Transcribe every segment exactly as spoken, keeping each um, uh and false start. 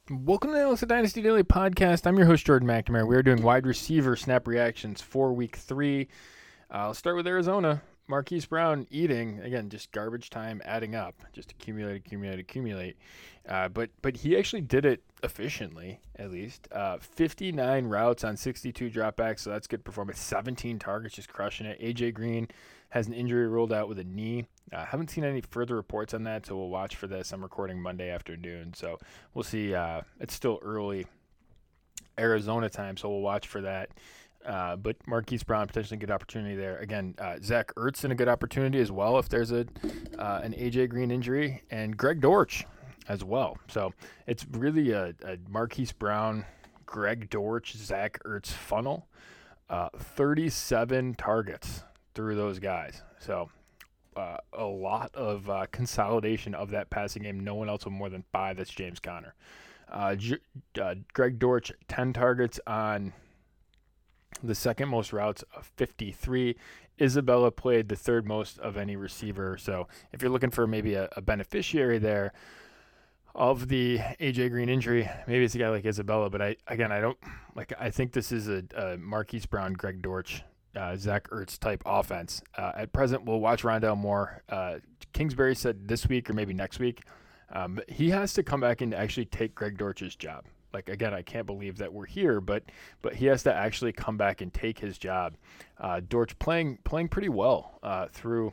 Welcome to the Analyst Dynasty Daily Podcast. I'm your host, Jordan McNamara. We are doing wide receiver snap reactions for week three. Uh, I'll start with Arizona. Marquise Brown eating, again, just garbage time adding up. Just accumulate, accumulate, accumulate. Uh, but but he actually did it efficiently, at least. Uh, fifty-nine routes on sixty-two dropbacks, so that's good performance. seventeen targets, just crushing it. A J Green has an injury ruled out with a knee. I uh, haven't seen any further reports on that, so we'll watch for this. I'm recording Monday afternoon, so we'll see. Uh, it's still early Arizona time, so we'll watch for that. Uh, but Marquise Brown, potentially a good opportunity there. Again, uh, Zach Ertz in a good opportunity as well if there's a uh, an A J Green injury, and Greg Dortch as well. So it's really a, a Marquise Brown, Greg Dortch, Zach Ertz funnel. Uh, thirty-seven targets through those guys. So uh, a lot of uh, consolidation of that passing game. No one else with more than five. That's James Conner. Uh, J- uh, Greg Dortch, ten targets on the second most routes of fifty-three. Isabella played the third most of any receiver. So if you're looking for maybe a, a beneficiary there of the A J Green injury, maybe it's a guy like Isabella. But I again, I don't like. I think this is a, a Marquise Brown, Greg Dortch, uh, Zach Ertz type offense. Uh, at present, we'll watch Rondale Moore. Uh, Kingsbury said this week or maybe next week, um, he has to come back and actually take Greg Dortch's job. Like, again, I can't believe that we're here, but but he has to actually come back and take his job. Uh, Dortch playing playing pretty well uh, through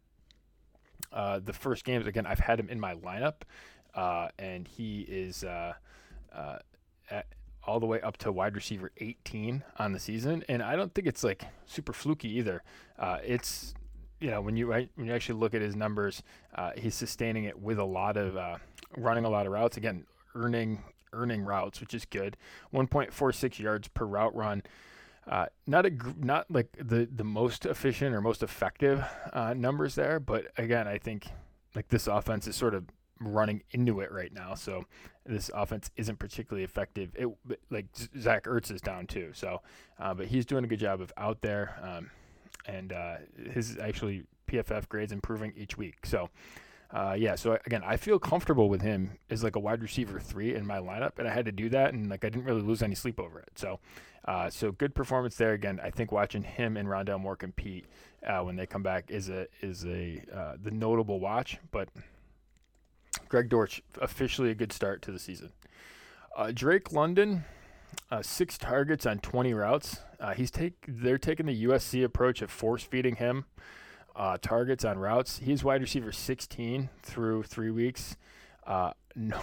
uh, the first games. Again, I've had him in my lineup, uh, and he is uh, uh, at, all the way up to wide receiver eighteen on the season. And I don't think it's, like, super fluky either. Uh, it's, you know, when you when you actually look at his numbers, uh, he's sustaining it with a lot of uh, running a lot of routes. Again, earning – earning routes, which is good. one point four six yards per route run. Uh, not a not like the the most efficient or most effective uh, numbers there, but again, I think like this offense is sort of running into it right now. So this offense isn't particularly effective. It like Zach Ertz is down too. So, uh, but he's doing a good job of out there, um, and uh, his actually P F F grades improving each week. So. Uh, yeah, so again, I feel comfortable with him as like a wide receiver three in my lineup, and I had to do that, and like I didn't really lose any sleep over it. So, uh, so good performance there. Again, I think watching him and Rondale Moore compete uh, when they come back is a is a uh, the notable watch. But Greg Dortch officially a good start to the season. Uh, Drake London, uh, six targets on twenty routes. Uh, he's take they're taking the U S C approach of force feeding him. Uh, targets on routes. He's wide receiver sixteen through three weeks. Uh, no,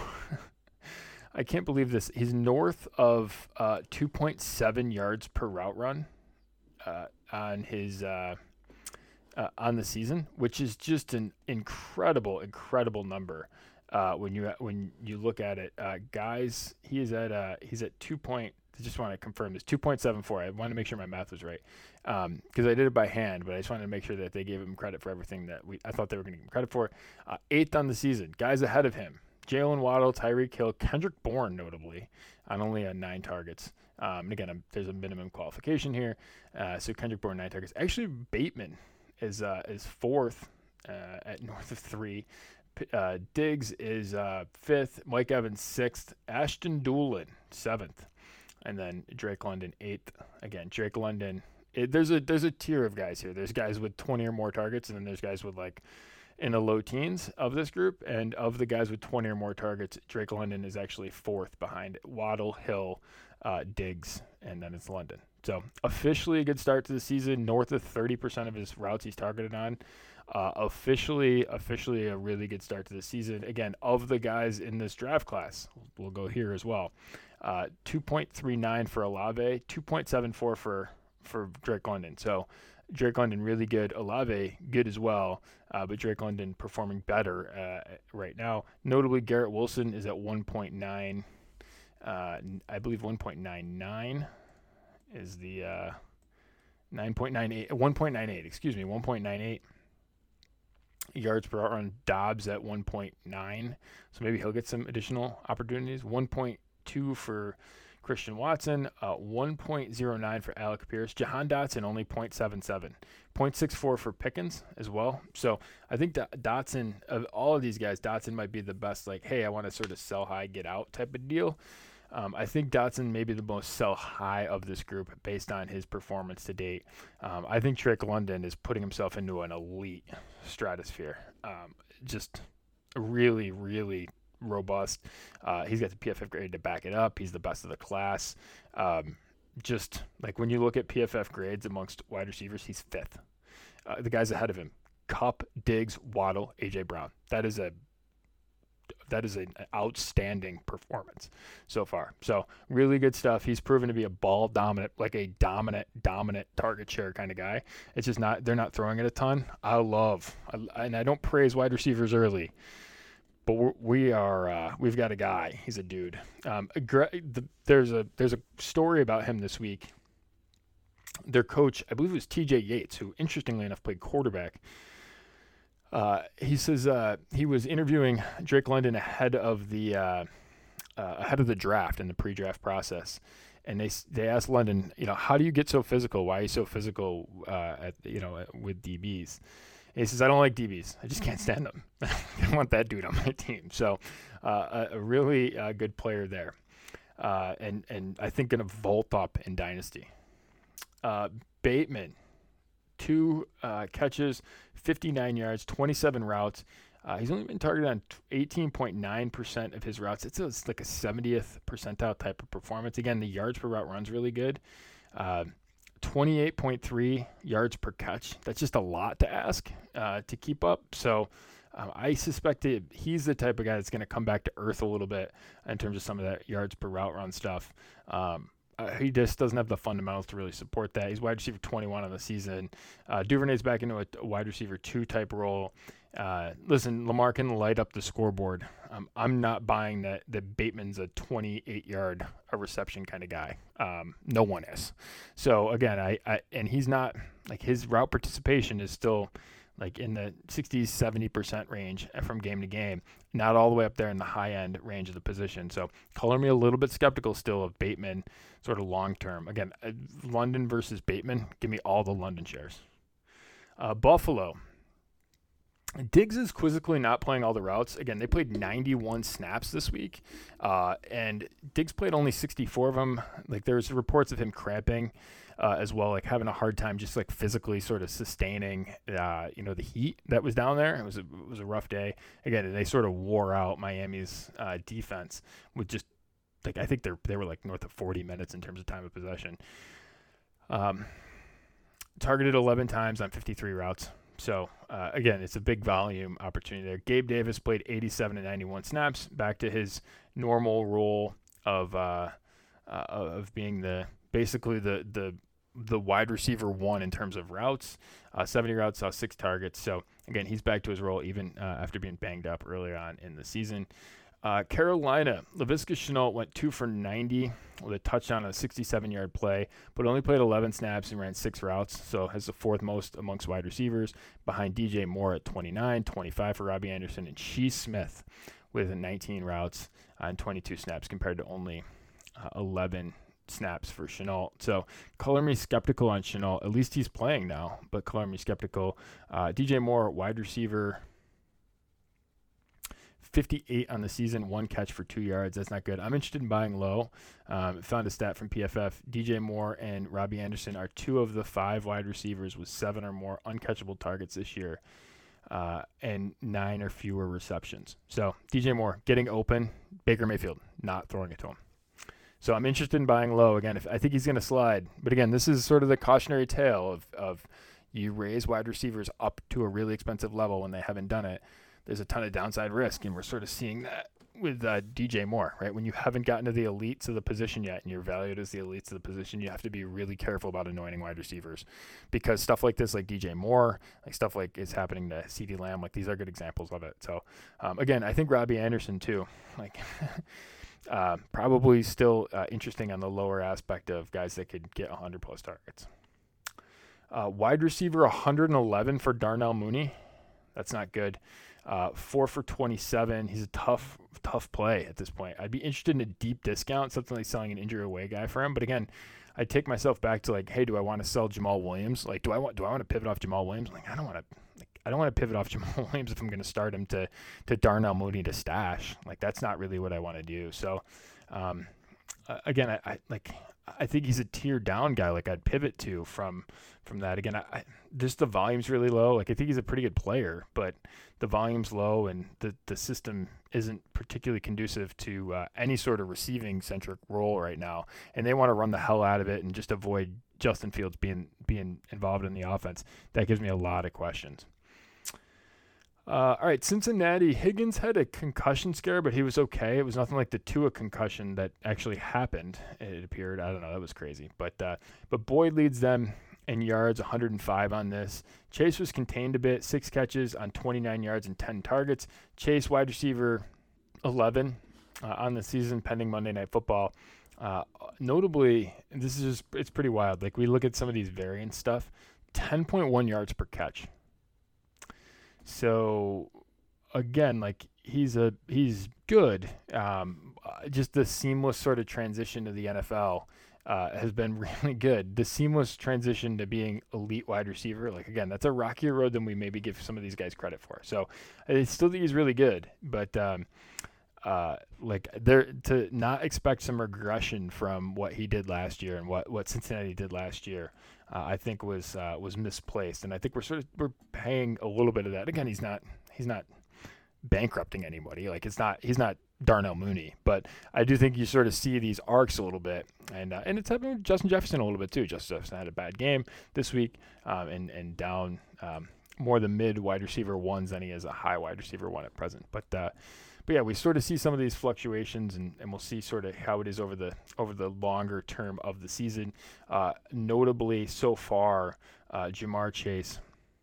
I can't believe this. He's north of uh, two point seven yards per route run uh, on his uh, uh, on the season, which is just an incredible, incredible number. Uh, when you when you look at it, uh, guys, he is at uh, he's at two point. I just want to confirm this two point seven four. I wanted to make sure my math was right because um, I did it by hand, but I just wanted to make sure that they gave him credit for everything that we I thought they were going to give him credit for. Uh, eighth on the season, guys ahead of him: Jalen Waddle, Tyreek Hill, Kendrick Bourne, notably on only uh, nine targets. Um, and again, I'm, there's a minimum qualification here, uh, so Kendrick Bourne nine targets. Actually, Bateman is uh, is fourth uh, at north of three. Uh, Diggs is uh, fifth. Mike Evans sixth. Ashton Doolin seventh. And then Drake London eighth. Again, Drake London. It, there's a there's a tier of guys here. There's guys with twenty or more targets, and then there's guys with like in the low teens of this group. And of the guys with twenty or more targets, Drake London is actually fourth behind Waddle, Hill, uh, Diggs, and then it's London. So officially a good start to the season. North of thirty percent of his routes he's targeted on. Uh, officially, officially a really good start to the season. Again, of the guys in this draft class, we'll go here as well. Uh, two point three nine for Olave, two point seven four for for Drake London. So Drake London really good. Olave good as well, uh, but Drake London performing better uh, right now. Notably, Garrett Wilson is at one point nine. Uh, I believe one point nine nine is the uh, nine point nine eight. one point nine eight. Excuse me, one point nine eight. Yards per route run. Dobbs at one point nine, so maybe he'll get some additional opportunities. one point two for Christian Watson, uh, one point oh nine for Alec Pierce. Jahan Dotson, only point seven seven. point six four for Pickens as well. So I think that Dotson, of all of these guys, Dotson might be the best, like, hey, I want to sort of sell high, get out type of deal. Um, I think Dotson may be the most sell high of this group based on his performance to date. Um, I think Drake London is putting himself into an elite stratosphere. Um, just really, really robust. Uh, he's got the P F F grade to back it up. He's the best of the class. Um, just like when you look at P F F grades amongst wide receivers, he's fifth. Uh, the guys ahead of him: Kupp, Diggs, Waddle, A J Brown. That is a that is an outstanding performance so far. So really good stuff. He's proven to be a ball dominant, like a dominant, dominant target share kind of guy. It's just not, they're not throwing it a ton. I love, and I don't praise wide receivers early, but we're, we are, uh, we've got a guy. He's a dude. Um, a gra- the, there's a, there's a story about him this week. Their coach, I believe it was T J Yates, who interestingly enough played quarterback. Uh, he says uh, he was interviewing Drake London ahead of the uh, uh, ahead of the draft in the pre-draft process, and they they asked London, you know, how do you get so physical? Why are you so physical? Uh, at you know with D Bs? And he says, I don't like D Bs. I just can't stand them. I don't want that dude on my team. So uh, a, a really uh, good player there, uh, and and I think going to vault up in Dynasty. Uh, Bateman. Two uh, catches, fifty-nine yards, twenty-seven routes. Uh, he's only been targeted on eighteen point nine percent of his routes. It's, a, it's like a seventieth percentile type of performance. Again, the yards per route run's really good. Uh, twenty-eight point three yards per catch. That's just a lot to ask uh, to keep up. So um, I suspect that he's the type of guy that's going to come back to earth a little bit in terms of some of that yards per route run stuff. Um, Uh, he just doesn't have the fundamentals to really support that. He's wide receiver twenty-one on the season. Uh, Duvernay's back into a, a wide receiver two type role. Uh, listen, Lamar can light up the scoreboard. Um, I'm not buying that that Bateman's a twenty-eight yard a reception kind of guy. Um, no one is. So again, I, I and he's not, like, his route participation is still like in the sixty, seventy percent range from game to game, not all the way up there in the high end range of the position. So color me a little bit skeptical still of Bateman sort of long term. Again, uh, London versus Bateman, give me all the London shares. Uh, Buffalo. Diggs is quizzically not playing all the routes. Again, they played ninety-one snaps this week, uh, and Diggs played only sixty-four of them. Like, there's reports of him cramping uh, as well, like having a hard time just like physically sort of sustaining, uh, you know, the heat that was down there. It was a, it was a rough day. Again, they sort of wore out Miami's uh, defense with just like, I think they're they were like north of forty minutes in terms of time of possession. Um, targeted eleven times on fifty-three routes. So, uh, again, it's a big volume opportunity there. Gabe Davis played eighty-seven and ninety-one snaps, back to his normal role of uh, uh, of being the basically the the the wide receiver one in terms of routes. Uh, seventy routes, saw six targets. So, again, he's back to his role even uh, after being banged up earlier on in the season. Uh, Carolina, Laviska Shenault went two for ninety with a touchdown on a sixty-seven yard play, but only played eleven snaps and ran six routes, so has the fourth most amongst wide receivers, behind D J Moore at twenty-nine, twenty-five for Robbie Anderson, and Shee Smith with nineteen routes and twenty-two snaps compared to only uh, eleven snaps for Shenault. So color me skeptical on Shenault. At least he's playing now, but color me skeptical. Uh, D J Moore, wide receiver, fifty-eight on the season, one catch for two yards. That's not good. I'm interested in buying low. Um, found a stat from P F F. D J Moore and Robbie Anderson are two of the five wide receivers with seven or more uncatchable targets this year, uh, and nine or fewer receptions. So D J Moore getting open. Baker Mayfield not throwing it to him. So I'm interested in buying low. Again, if I think he's going to slide. But again, this is sort of the cautionary tale of, of you raise wide receivers up to a really expensive level when they haven't done it. There's a ton of downside risk, and we're sort of seeing that with uh, D J Moore, right? When you haven't gotten to the elites of the position yet and you're valued as the elites of the position, you have to be really careful about anointing wide receivers, because stuff like this, like D J Moore, like stuff like is happening to CeeDee Lamb, like these are good examples of it. So, um, again, I think Robbie Anderson too, like uh, probably still uh, interesting on the lower aspect of guys that could get one hundred plus targets. Uh, wide receiver one hundred eleven for Darnell Mooney. That's not good. Uh, four for twenty-seven. He's a tough, tough play at this point. I'd be interested in a deep discount, something like selling an injury away guy for him. But again, I take myself back to like, hey, do I want to sell Jamal Williams? Like, do I want do I want to pivot off Jamal Williams? Like, I don't want to. Like, I don't want to pivot off Jamal Williams if I'm going to start him to to Darnell Mooney to stash. Like, that's not really what I want to do. So, um, uh, again, I, I like. I think he's a tier down guy. Like I'd pivot to from from that. Again, I, I just the volume's really low. Like I think he's a pretty good player, but the volume's low and the the system isn't particularly conducive to uh, any sort of receiving centric role right now. And they want to run the hell out of it and just avoid Justin Fields being being involved in the offense. That gives me a lot of questions. Uh, all right, Cincinnati. Higgins had a concussion scare, but he was okay. It was nothing like the Tua concussion that actually happened. It appeared. I don't know. That was crazy. But uh, but Boyd leads them in yards, one hundred five on this. Chase was contained a bit, six catches on twenty-nine yards and ten targets. Chase, wide receiver, eleven uh, on the season, pending Monday Night Football. Uh, notably, this is just, it's pretty wild. Like we look at some of these variance stuff, ten point one yards per catch. So again, like he's a he's good. Um, just the seamless sort of transition to the N F L uh, has been really good. The seamless transition to being elite wide receiver, like again, that's a rockier road than we maybe give some of these guys credit for. So I still think he's really good, but um, uh, like there to not expect some regression from what he did last year and what, what Cincinnati did last year. Uh, I think was uh, was misplaced, and I think we're sort of we're paying a little bit of that. Again, he's not he's not bankrupting anybody. Like it's not he's not Darnell Mooney, but I do think you sort of see these arcs a little bit, and uh, and it's happening with Justin Jefferson a little bit too. Justin Jefferson had a bad game this week, um, and and down um, more the mid wide receiver ones than he is a high wide receiver one at present. But uh, but yeah, we sort of see some of these fluctuations, and, and we'll see sort of how it is over the over the longer term of the season. Uh, notably, so far, uh, Ja'Marr Chase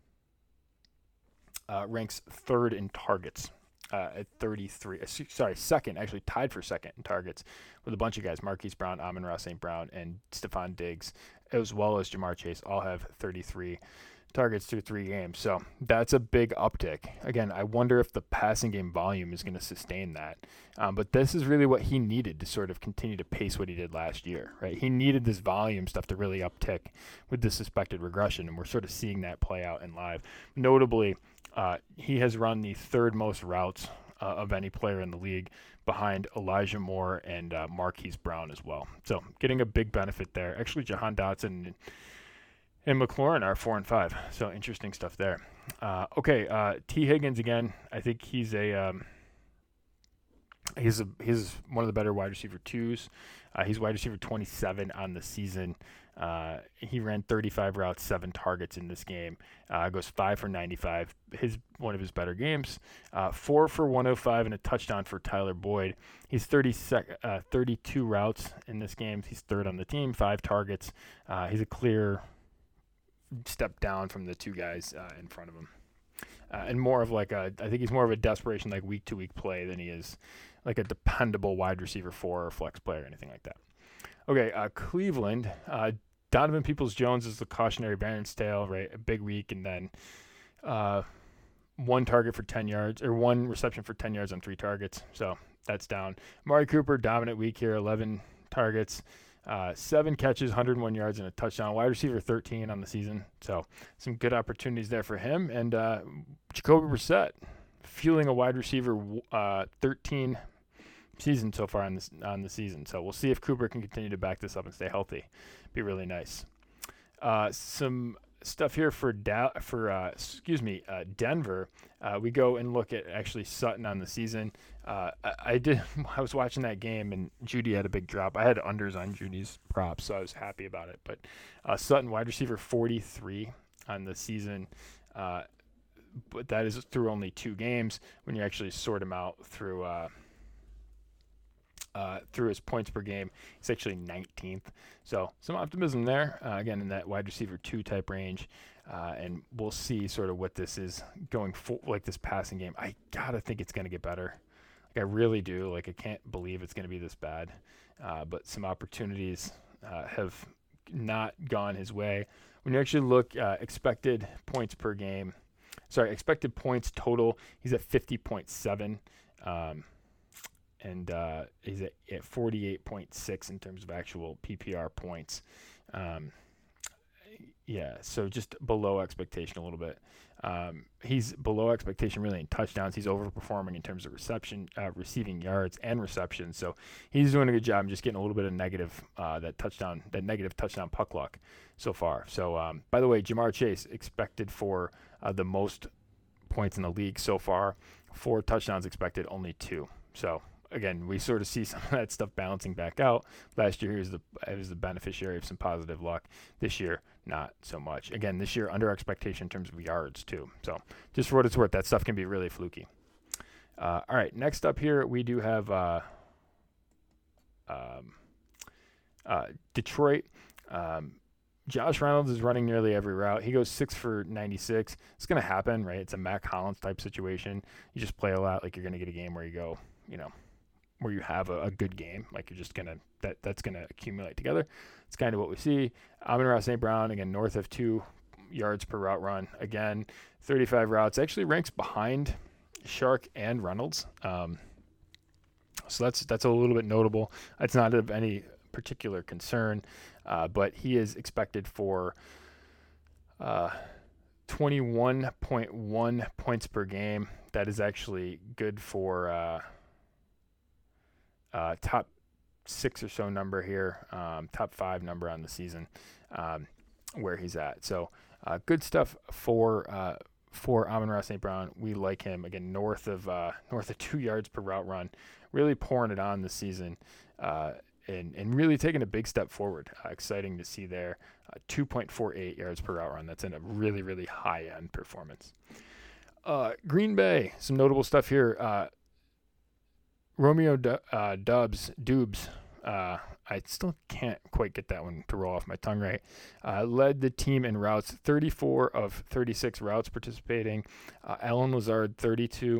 uh, ranks third in targets uh, at thirty-three. Uh, sorry, second, actually tied for second in targets with a bunch of guys: Marquise Brown, Amon-Ra Saint Brown, and Stephon Diggs, as well as Ja'Marr Chase, all have thirty-three targets through three games. So that's a big uptick. Again, I wonder if the passing game volume is going to sustain that. Um, but this is really what he needed to sort of continue to pace what he did last year, right? He needed this volume stuff to really uptick with the suspected regression, and we're sort of seeing that play out in live. Notably, uh, he has run the third most routes uh, of any player in the league, behind Elijah Moore and uh, Marquise Brown as well. So getting a big benefit there. Actually, Jahan Dotson and McLaurin are four and five. So interesting stuff there. Uh, okay, uh, T. Higgins again. I think he's a um, he's a he's one of the better wide receiver twos. Uh, he's wide receiver twenty-seven on the season. Uh, he ran thirty-five routes, seven targets in this game. Uh, goes five for ninety-five. His one of his better games. Uh, four for one oh five and a touchdown for Tyler Boyd. He's thirty sec- uh, thirty-two routes in this game. He's third on the team. Five targets. Uh, he's a clear step down from the two guys uh, in front of him, uh, and more of like a I think he's more of a desperation like week to week play than he is like a dependable wide receiver four or flex player or anything like that. Okay, uh, Cleveland. Uh, Donovan Peoples-Jones is the cautionary Baron's tale, right? A big week, and then uh, one target for ten yards or one reception for ten yards on three targets. So that's down. Amari Cooper, dominant week here, eleven targets. Uh, seven catches, one hundred one yards, and a touchdown. Wide receiver thirteen on the season. So some good opportunities there for him. And uh, Jacoby Brissett, fueling a wide receiver uh, thirteen season so far on this on the season. So we'll see if Cooper can continue to back this up and stay healthy. Be really nice. Uh, some stuff here for da- for uh, excuse me uh, Denver. Uh, we go and look at actually Sutton on the season. Uh, I, I did. I was watching that game and Judy had a big drop. I had unders on Judy's props, so I was happy about it. But uh, Sutton, wide receiver forty-three on the season. Uh, but that is through only two games. When you actually sort him out through uh, uh, through his points per game, he's actually nineteenth. So some optimism there. Uh, again, in that wide receiver two type range. Uh, and we'll see sort of what this is going for, like this passing game. I gotta think it's gonna get better. Like I really do. Like I can't believe it's gonna be this bad. Uh, but some opportunities uh, have not gone his way. When you actually look uh, expected points per game, sorry, expected points total. He's at fifty point seven. Um, and uh, he's at, at forty-eight point six in terms of actual P P R points. Um, yeah, so just below expectation a little bit. Um, he's below expectation really in touchdowns. He's overperforming in terms of reception, uh, receiving yards, and reception. So he's doing a good job. I'm just getting a little bit of negative uh, that touchdown, that negative touchdown puck luck so far. So um, by the way, Jamar Chase expected for uh, the most points in the league so far. Four touchdowns expected, only two. So again, we sort of see some of that stuff balancing back out. Last year, he was the he was the beneficiary of some positive luck. This year, not so much. Again, this year, under expectation in terms of yards, too. So just for what it's worth, that stuff can be really fluky. Uh, all right, next up here, we do have uh, um, uh, Detroit. Um, Josh Reynolds is running nearly every route. He goes six for ninety-six. It's going to happen, right? It's a Mac Hollins type situation. You just play a lot like you're going to get a game where you go, you know, where you have a, a good game, like you're just gonna that that's gonna accumulate together. It's kind of what we see. Amon-Ra Saint Brown again, north of two yards per route run. Again, thirty-five routes. Actually ranks behind Shark and Reynolds. Um, so that's that's a little bit notable. It's not of any particular concern, uh, but he is expected for uh, twenty-one point one points per game. That is actually good for. Uh, Uh, top six or so number here, um, top five number on the season, um, where he's at. So uh, good stuff for uh, for Amon-Ra Saint Brown. We like him again, north of uh, north of two yards per route run, really pouring it on this season, uh, and and really taking a big step forward. Uh, exciting to see there, uh, two point four eight yards per route run. That's in a really really high end performance. Uh, Green Bay, some notable stuff here. Uh, Romeo D- uh, Dubs, Dubes, uh, I still can't quite get that one to roll off my tongue right, uh, led the team in routes, thirty-four of thirty-six routes participating. Uh, Allen Lazard, thirty-two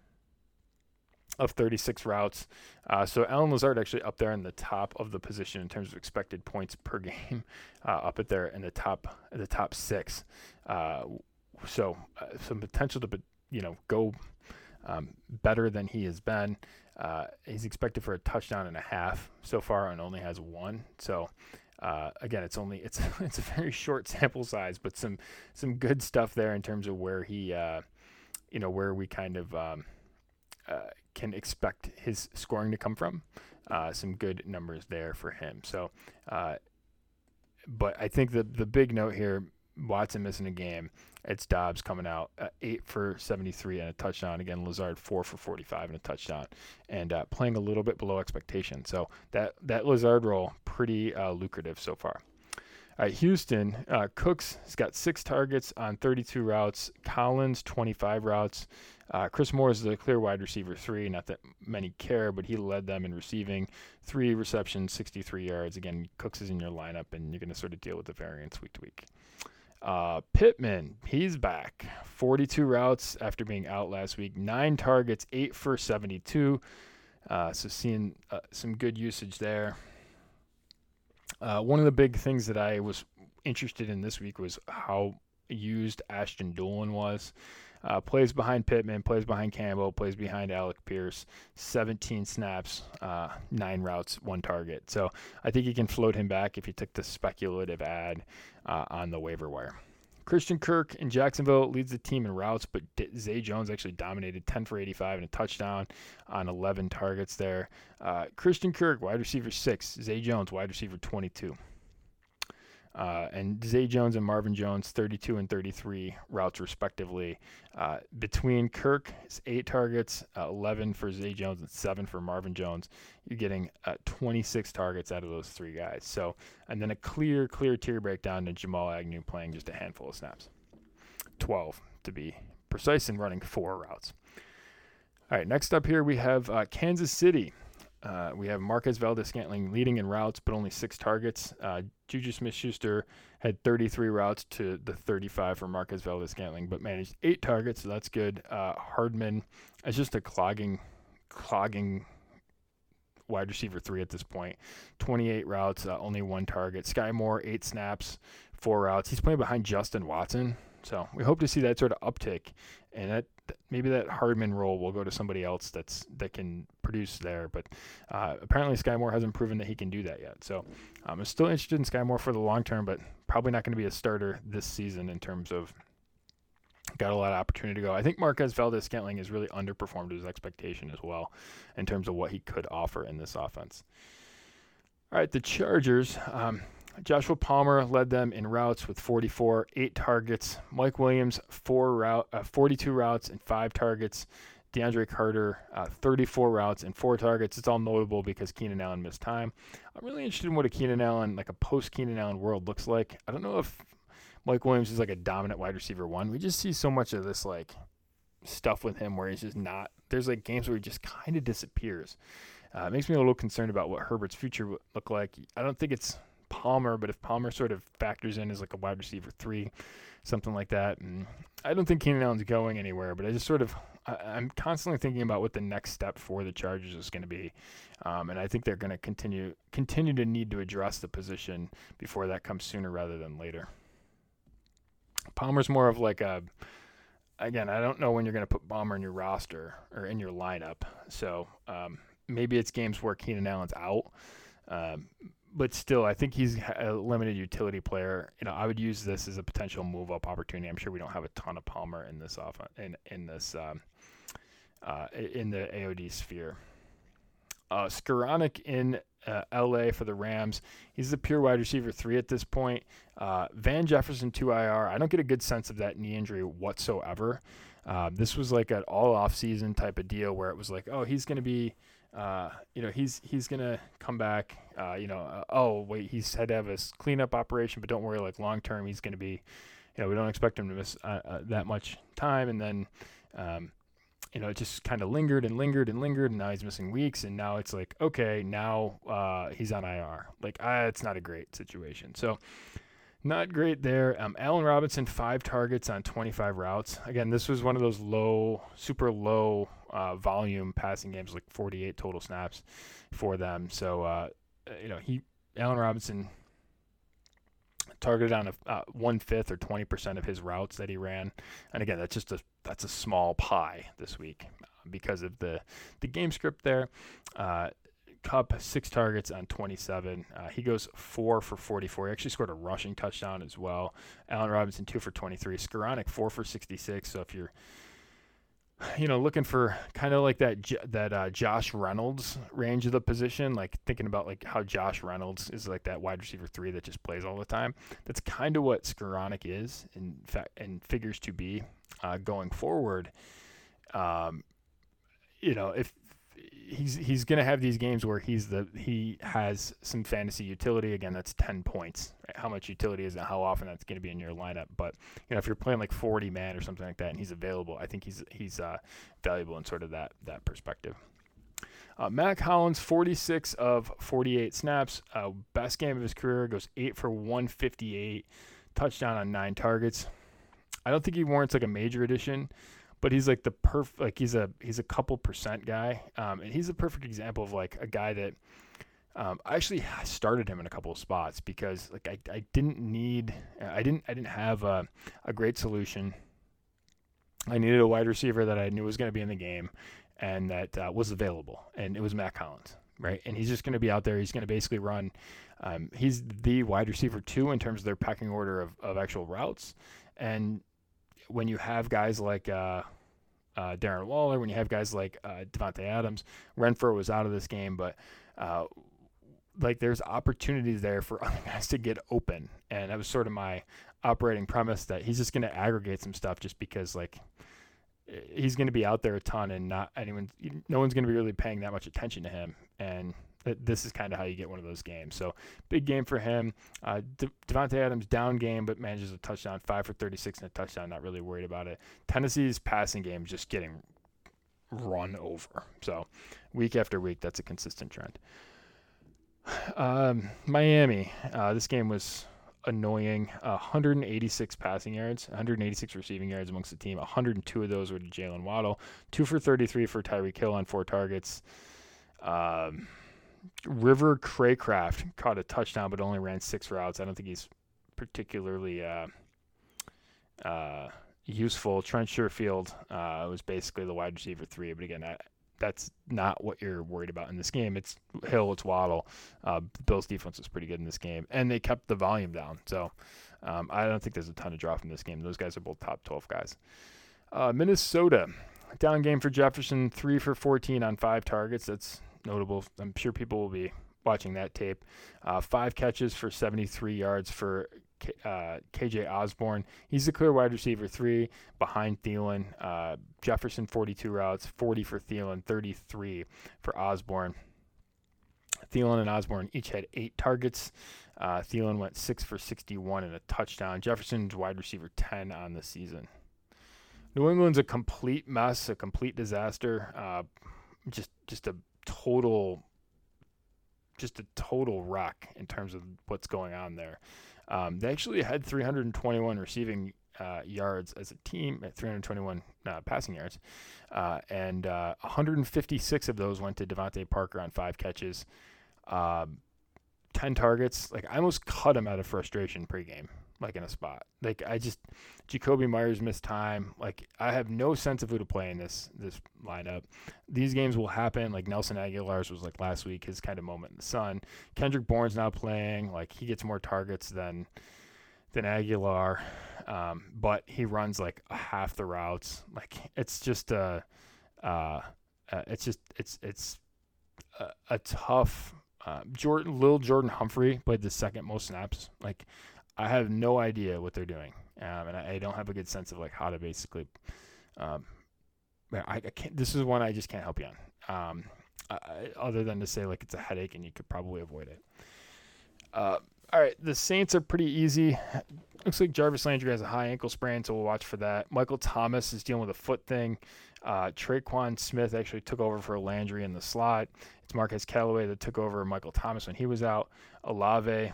of thirty-six routes. Uh, so Allen Lazard actually up there in the top of the position in terms of expected points per game, uh, up at there in the top, the top six. Uh, so uh, some potential to, you know, go um, better than he has been. Uh, he's expected for a touchdown and a half so far and only has one. So uh, again, it's only it's it's a very short sample size, but some some good stuff there in terms of where he, uh, you know, where we kind of um, uh, can expect his scoring to come from. Uh, some good numbers there for him. So, uh, but I think the the big note here, Watson missing a game. It's Dobbs coming out uh, eight for seventy-three and a touchdown. Again, Lazard four for forty-five and a touchdown, and uh, playing a little bit below expectation. So that that Lazard role pretty uh, lucrative so far. All right, Houston, uh, Cooks has got six targets on thirty-two routes. Collins twenty-five routes. Uh, Chris Moore is the clear wide receiver three. Not that many care, but he led them in receiving. Three receptions, sixty-three yards. Again, Cooks is in your lineup, and you're going to sort of deal with the variance week to week. Uh, Pittman, he's back. forty-two routes after being out last week. Nine targets, eight for seventy-two. Uh, so seeing uh, some good usage there. Uh, one of the big things that I was interested in this week was how used Ashton Doolin was. Uh, plays behind Pittman, plays behind Campbell, plays behind Alec Pierce. seventeen snaps, uh, nine routes, one target. So I think you can float him back if you took the speculative ad uh, on the waiver wire. Christian Kirk in Jacksonville leads the team in routes, but Zay Jones actually dominated ten for eighty-five and a touchdown on eleven targets there. Uh, Christian Kirk, wide receiver six. Zay Jones, wide receiver twenty-two. Uh, and Zay Jones and Marvin Jones, thirty-two and thirty-three routes respectively. Uh, between Kirk, it's eight targets, uh, eleven for Zay Jones and seven for Marvin Jones. You're getting uh, twenty-six targets out of those three guys. So, and then a clear, clear tier breakdown to Jamal Agnew playing just a handful of snaps. twelve to be precise and running four routes. All right, next up here we have uh, Kansas City. Uh, we have Marquez Valdes-Scantling leading in routes, but only six targets. Uh, Juju Smith-Schuster had thirty-three routes to the thirty-five for Marquez Valdes-Scantling, but managed eight targets, so that's good. Uh, Hardman is just a clogging, clogging wide receiver three at this point. twenty-eight routes, uh, only one target. Sky Moore, eight snaps, four routes. He's playing behind Justin Watson. So we hope to see that sort of uptick, and that maybe that Hardman role will go to somebody else that's that can produce there. But uh, apparently Sky Moore hasn't proven that he can do that yet. So um, I'm still interested in Sky Moore for the long term, but probably not going to be a starter this season in terms of got a lot of opportunity to go. I think Marquez Valdes-Scantling has really underperformed his expectation as well in terms of what he could offer in this offense. All right, the Chargers. Um, Joshua Palmer led them in routes with forty-four, eight targets. Mike Williams, four route, uh, forty-two routes and five targets. DeAndre Carter, uh, thirty-four routes and four targets. It's all notable because Keenan Allen missed time. I'm really interested in what a Keenan Allen, like a post-Keenan Allen world looks like. I don't know if Mike Williams is like a dominant wide receiver one. We just see so much of this like stuff with him where he's just not. There's like games where he just kind of disappears. Uh, it makes me a little concerned about what Herbert's future would look like. I don't think it's Palmer, but if Palmer sort of factors in as like a wide receiver three, something like that, and I don't think Keenan Allen's going anywhere, but I just sort of, I, I'm constantly thinking about what the next step for the Chargers is going to be, um, and I think they're going to continue continue to need to address the position before that comes sooner rather than later. Palmer's more of like a, again, I don't know when you're going to put Palmer in your roster or in your lineup, so um, maybe it's games where Keenan Allen's out, um, but still, I think he's a limited utility player. You know, I would use this as a potential move-up opportunity. I'm sure we don't have a ton of Palmer in this off in in this um, uh, in the A O D sphere. Uh, Skoranek in uh, L A for the Rams. He's the pure wide receiver three at this point. Uh, Van Jefferson to I R. I don't get a good sense of that knee injury whatsoever. Uh, this was like an all off-season type of deal where it was like, oh, he's going to be. Uh, you know, he's he's going to come back, uh, you know, uh, oh, wait, he's had to have a cleanup operation, but don't worry, like long-term, he's going to be, you know, we don't expect him to miss uh, uh, that much time. And then, um, you know, it just kind of lingered and lingered and lingered, and now he's missing weeks, and now it's like, okay, now uh, he's on I R. Like, uh, it's not a great situation. So, not great there. Um, Allen Robinson, five targets on twenty-five routes. Again, this was one of those low, super low uh, volume passing games, like forty-eight total snaps for them. So, uh, you know, he Allen Robinson targeted on a uh, one-fifth or twenty percent of his routes that he ran. And again, that's just a that's a small pie this week uh, because of the, the game script there. Uh, Kupp, six targets on twenty-seven. Uh, he goes four for forty-four. He actually scored a rushing touchdown as well. Allen Robinson, two for twenty-three. Skoranek, four for sixty-six. So if you're, you know, looking for kind of like that that uh, Josh Reynolds range of the position, like thinking about like how Josh Reynolds is like that wide receiver three that just plays all the time. That's kind of what Skoranek is, in fact, and figures to be uh, going forward. Um, you know, if He's he's gonna have these games where he's the he has some fantasy utility. Again, that's ten points. Right? How much utility is it? How often that's gonna be in your lineup? But you know, if you're playing like forty man or something like that, and he's available, I think he's he's uh, valuable in sort of that that perspective. Uh, Matt Collins, forty-six of forty-eight snaps, uh, best game of his career. Goes eight for one fifty-eight, touchdown on nine targets. I don't think he warrants like a major addition. But he's like the perf like he's a he's a couple percent guy, um, and he's a perfect example of like a guy that um, I actually started him in a couple of spots because like I, I didn't need I didn't I didn't have a, a great solution. I needed a wide receiver that I knew was going to be in the game and that uh, was available, and it was Matt Collins, right? And he's just going to be out there. He's going to basically run. Um, he's the wide receiver two in terms of their pecking order of, of actual routes, and when you have guys like uh, uh, Darren Waller, when you have guys like uh, Devontae Adams, Renfrow was out of this game, but uh, like there's opportunities there for other guys to get open, and that was sort of my operating premise that he's just going to aggregate some stuff just because like he's going to be out there a ton and not anyone, no one's going to be really paying that much attention to him, and this is kind of how you get one of those games. So big game for him. Uh, De- Devontae Adams down game, but manages a touchdown, five for thirty-six and a touchdown. Not really worried about it. Tennessee's passing game just getting run over. So week after week, that's a consistent trend. Um, Miami, uh, this game was annoying. Uh, one hundred eighty-six passing yards, one hundred eighty-six receiving yards amongst the team. one hundred two of those were to Jalen Waddle. Two for thirty-three for Tyreek Hill on four targets. Um, River Craycraft caught a touchdown, but only ran six routes. I don't think he's particularly uh, uh, useful. Trent Sherfield uh, was basically the wide receiver three, but again, I, that's not what you're worried about in this game. It's Hill, it's Waddle. Uh, Bills defense was pretty good in this game, and they kept the volume down. So um, I don't think there's a ton of draw from this game. Those guys are both top twelve guys. Uh, Minnesota, down game for Jefferson, three for fourteen on five targets. That's notable. I'm sure people will be watching that tape. Uh, five catches for seventy-three yards for K, uh, K J Osborne. He's the clear wide receiver three behind Thielen. Uh, Jefferson, forty-two routes, forty for Thielen, thirty-three for Osborne. Thielen and Osborne each had eight targets. Uh, Thielen went six for sixty-one and a touchdown. Jefferson's wide receiver ten on the season. New England's a complete mess, a complete disaster. Uh, just, just a total, just a total wreck in terms of what's going on there. Um, they actually had three hundred twenty-one receiving uh, yards as a team, at three hundred twenty-one uh, passing yards, uh, and uh, one hundred fifty-six of those went to Devontae Parker on five catches, um, ten targets. Like, I almost cut him out of frustration pregame, like in a spot. Like, I just, Jacoby Myers missed time. Like, I have no sense of who to play in this this lineup. These games will happen. Like, Nelson Aguilar's was like last week, his kind of moment in the sun. Kendrick Bourne's not playing. Like, he gets more targets than than Aguilar, um, but he runs like half the routes. Like, it's just a, uh, uh, it's just it's it's a, a tough. Uh, Jordan, Lil Jordan Humphrey played the second most snaps. Like, I have no idea what they're doing, um, and I, I don't have a good sense of like how to basically. Um, I, I can't. This is one I just can't help you on, um, I, other than to say like it's a headache and you could probably avoid it. Uh, all right, the Saints are pretty easy. Looks like Jarvis Landry has a high ankle sprain, so we'll watch for that. Michael Thomas is dealing with a foot thing. Uh, Traquan Smith actually took over for Landry in the slot. It's Marquez Callaway that took over Michael Thomas when he was out. Olave.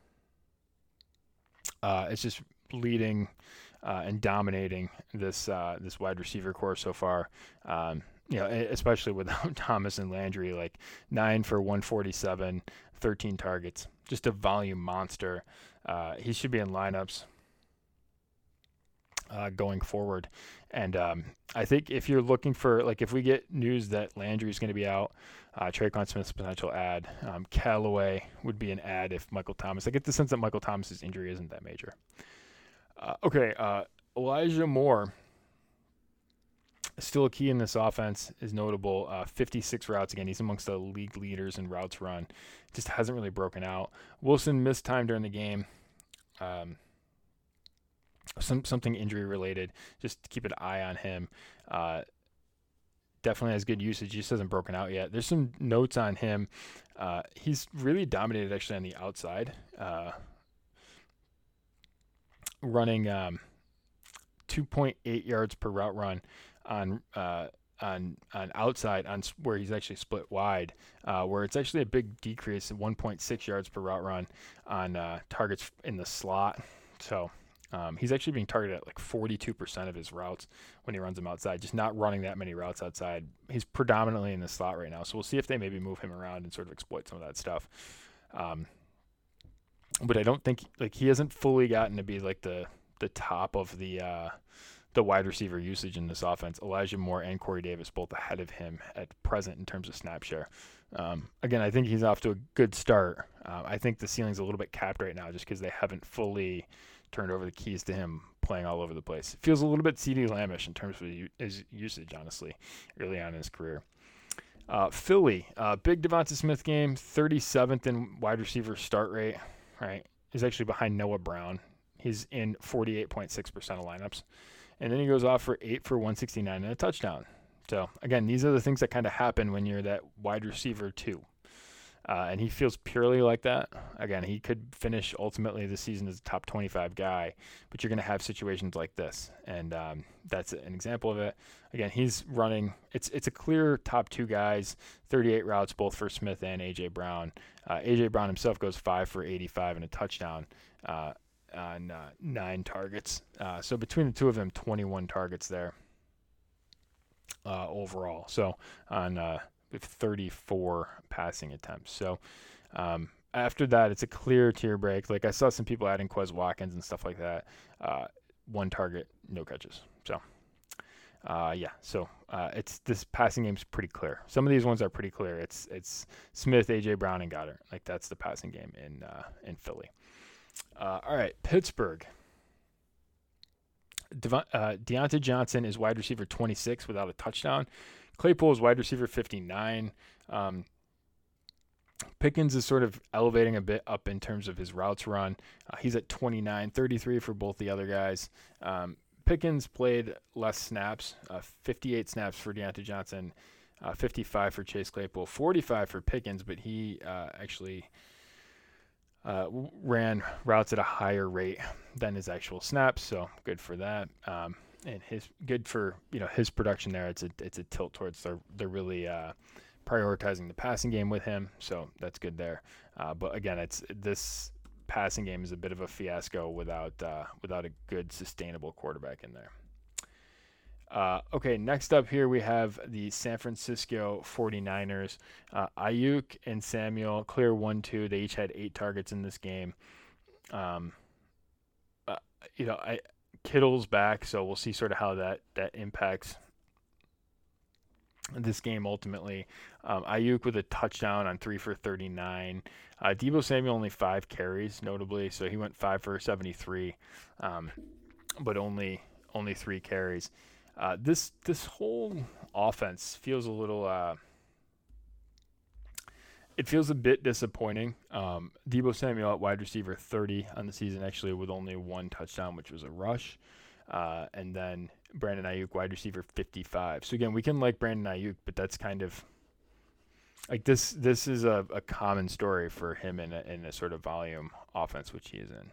Uh, it's just leading uh, and dominating this uh, this wide receiver core so far. Um, you know, especially without Thomas and Landry, like nine for one forty-seven, thirteen targets, just a volume monster. Uh, he should be in lineups uh, going forward. And um, I think if you're looking for, like, if we get news that Landry is going to be out, uh, Traquan Smith's potential ad, um, Callaway would be an ad if Michael Thomas. I get the sense that Michael Thomas's injury isn't that major. Uh, okay, uh, Elijah Moore, still a key in this offense, is notable. Uh, fifty-six routes. Again, he's amongst the league leaders in routes run. Just hasn't really broken out. Wilson missed time during the game. Um, some something injury related. Just keep an eye on him. Uh, definitely has good usage. He just hasn't broken out yet. There's some notes on him. Uh, he's really dominated actually on the outside, uh, running um, two point eight yards per route run on uh, on on outside on where he's actually split wide, uh, where it's actually a big decrease at one point six yards per route run on uh, targets in the slot. So um, he's actually being targeted at like forty-two percent of his routes when he runs them outside, just not running that many routes outside. He's predominantly in the slot right now, so we'll see if they maybe move him around and sort of exploit some of that stuff. Um, but I don't think like he hasn't fully gotten to be like the the top of the uh, the wide receiver usage in this offense. Elijah Moore and Corey Davis both ahead of him at present in terms of snap share. Um, again, I think he's off to a good start. Um, I think the ceiling's a little bit capped right now just because they haven't fully turned over the keys to him playing all over the place. It feels a little bit CeeDee Lambish in terms of his usage, honestly, early on in his career. Uh, Philly, uh, big Devonta Smith game, thirty-seventh in wide receiver start rate, right? He's actually behind Noah Brown. He's in forty-eight point six percent of lineups. And then he goes off for eight for one sixty-nine and a touchdown. So, again, these are the things that kind of happen when you're that wide receiver two. Uh, and he feels purely like that. Again, he could finish ultimately the season as a top twenty-five guy, but you're going to have situations like this. And um, that's an example of it. Again, he's running. It's it's a clear top two guys, thirty-eight routes, both for Smith and A J. Brown. Uh, A J. Brown himself goes five for eighty-five and a touchdown. Uh, on uh, nine targets. Uh, so between the two of them, twenty-one targets there uh, overall. So on uh, thirty-four passing attempts. So um, after that, it's a clear tier break. Like I saw some people adding Quez Watkins and stuff like that. Uh, one target, no catches. So, uh, yeah. So uh, it's this passing game's pretty clear. Some of these ones are pretty clear. It's it's Smith, A J Brown, and Goddard. Like that's the passing game in uh, in Philly. Uh, all right, Pittsburgh. Devon, uh, Deontay Johnson is wide receiver twenty-six without a touchdown. Claypool is wide receiver fifty-nine. Um, Pickens is sort of elevating a bit up in terms of his routes run. Uh, he's at twenty-nine, thirty-three for both the other guys. Um, Pickens played less snaps, uh, fifty-eight snaps for Deontay Johnson, uh, fifty-five for Chase Claypool, forty-five for Pickens, but he uh, actually uh, ran routes at a higher rate than his actual snaps, so good for that. Um, and his good for you know his production there. It's a it's a tilt towards they're they're really uh, prioritizing the passing game with him, so that's good there. Uh, but again, it's this. Passing game is a bit of a fiasco without uh, without a good sustainable quarterback in there. Uh, okay, next up here we have the San Francisco forty-niners. Uh, Ayuk and Samuel clear one two. They each had eight targets in this game. Um, uh, you know, I, Kittle's back, so we'll see sort of how that that impacts this game ultimately. Um, Ayuk with a touchdown on three for thirty-nine. Uh, Deebo Samuel only five carries, notably, so he went five for seventy-three, um, but only only three carries. Uh, this this whole offense feels a little. Uh, it feels a bit disappointing. Um, Deebo Samuel at wide receiver thirty on the season, actually with only one touchdown, which was a rush, uh, and then Brandon Ayuk wide receiver fifty-five. So again, we can like Brandon Ayuk, but that's kind of. Like this, this is a, a common story for him in a, in a sort of volume offense, which he is in.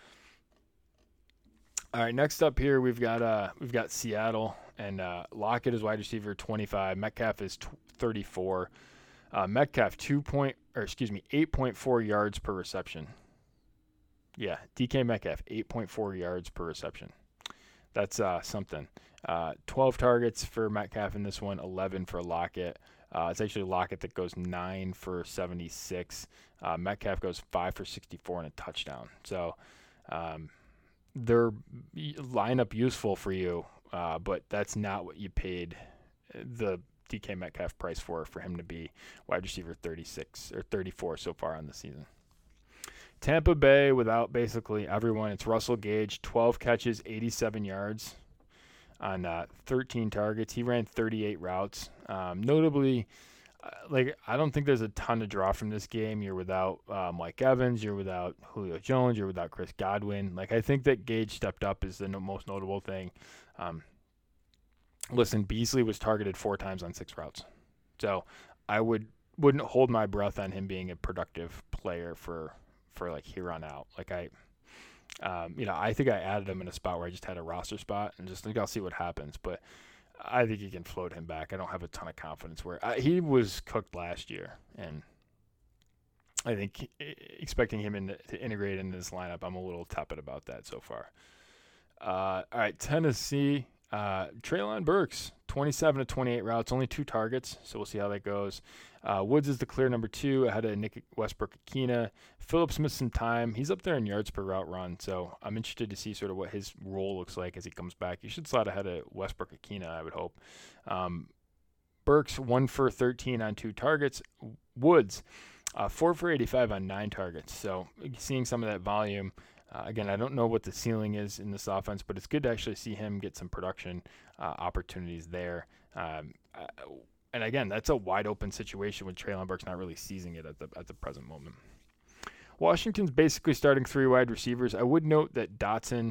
All right, next up here we've got uh we've got Seattle and uh, Lockett is wide receiver twenty-five. Metcalf is t- thirty-four. Uh, Metcalf two point or excuse me eight point four yards per reception. Yeah, D K Metcalf eight point four yards per reception. That's uh something. Uh, twelve targets for Metcalf in this one, eleven for Lockett. Uh, it's actually Lockett that goes nine for seventy-six. Uh, Metcalf goes five for sixty-four and a touchdown. So um, they're line up useful for you, uh, but that's not what you paid the D K Metcalf price for, for him to be wide receiver thirty-six or thirty-four so far on the season. Tampa Bay without basically everyone. It's Russell Gage, twelve catches, eighty-seven yards. On uh, thirteen targets. He ran thirty-eight routes. Um, notably, uh, like I don't think there's a ton to draw from this game. You're without uh, Mike Evans. You're without Julio Jones. You're without Chris Godwin. Like I think that Gage stepped up is the no- most notable thing. Um, listen, Beasley was targeted four times on six routes. So I would, wouldn't hold my breath on him being a productive player for, for like here on out. Like I... Um, you know, I think I added him in a spot where I just had a roster spot and just think I'll see what happens. But I think you can float him back. I don't have a ton of confidence where I, he was cooked last year, and I think expecting him in, to integrate into this lineup, I'm a little tepid about that so far. Uh, all right, Tennessee, uh, Treylon Burks, twenty-seven to twenty-eight routes, only two targets, so we'll see how that goes. Uh, Woods is the clear number two ahead of Nick Westbrook-Akina. Phillips missed some time. He's up there in yards per route run, so I'm interested to see sort of what his role looks like as he comes back. He should slot ahead of Westbrook-Akina, I would hope. Um, Burks, one for thirteen on two targets. Woods, uh, four for eighty-five on nine targets, so seeing some of that volume. Uh, again, I don't know what the ceiling is in this offense, but it's good to actually see him get some production uh, opportunities there. Um, uh, and again, that's a wide open situation with Treylon Burks not really seizing it at the at the present moment. Washington's basically starting three wide receivers. I would note that Dotson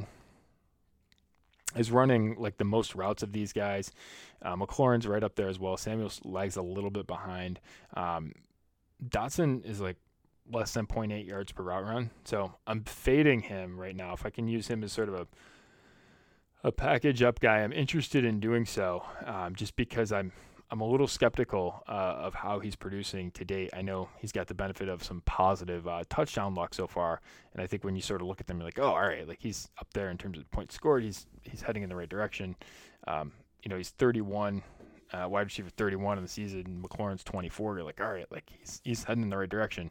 is running like the most routes of these guys. Uh, McLaurin's right up there as well. Samuel lags a little bit behind. Um, Dotson is like less than zero point eight yards per route run. So I'm fading him right now. If I can use him as sort of a a package up guy, I'm interested in doing so um, just because I'm I'm a little skeptical uh, of how he's producing to date. I know he's got the benefit of some positive uh, touchdown luck so far, and I think when you sort of look at them, you're like, oh, all right, like he's up there in terms of points scored. He's he's heading in the right direction. Um, you know, he's thirty-one, uh, wide receiver thirty-one in the season. McLaurin's twenty-four. You're like, all right, like he's he's heading in the right direction.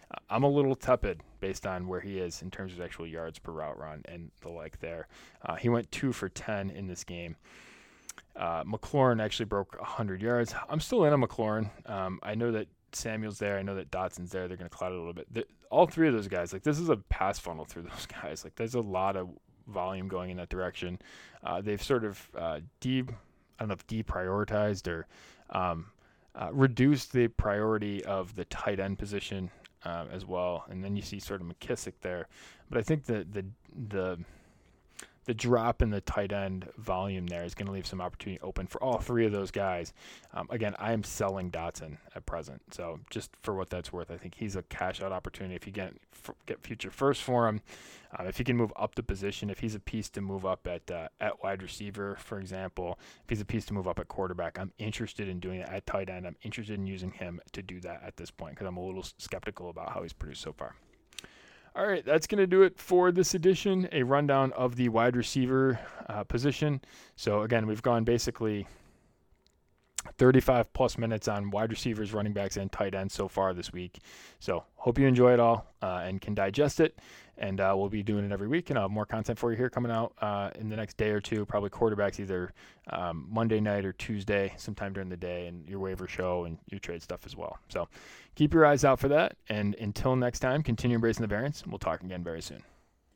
Uh, I'm a little tepid based on where he is in terms of actual yards per route run and the like there. Uh, he went two for ten in this game. Uh, McLaurin actually broke one hundred yards. I'm still in on McLaurin. Um, I know that Samuel's there. I know that Dotson's there. They're going to cloud it a little bit. The, all three of those guys, like this is a pass funnel through those guys. Like there's a lot of volume going in that direction. Uh, they've sort of uh, de, I don't know if deprioritized or um, uh, reduced the priority of the tight end position uh, as well. And then you see sort of McKissick there. But I think the the the the drop in the tight end volume there is going to leave some opportunity open for all three of those guys. Um, again, I am selling Dotson at present. So just for what that's worth, I think he's a cash out opportunity. If you get get future first for him, uh, if he can move up the position, if he's a piece to move up at uh, at wide receiver, for example, if he's a piece to move up at quarterback, I'm interested in doing it at tight end. I'm interested in using him to do that at this point because I'm a little skeptical about how he's produced so far. All right, that's going to do it for this edition, a rundown of the wide receiver uh, position. So, again, we've gone basically thirty-five plus minutes on wide receivers, running backs, and tight ends so far this week. So, hope you enjoy it all uh, and can digest it. And uh, we'll be doing it every week, and I'll have more content for you here coming out uh, in the next day or two, probably quarterbacks either um, Monday night or Tuesday, sometime during the day, and your waiver show and your trade stuff as well. So keep your eyes out for that, and until next time, continue embracing the variance, and we'll talk again very soon.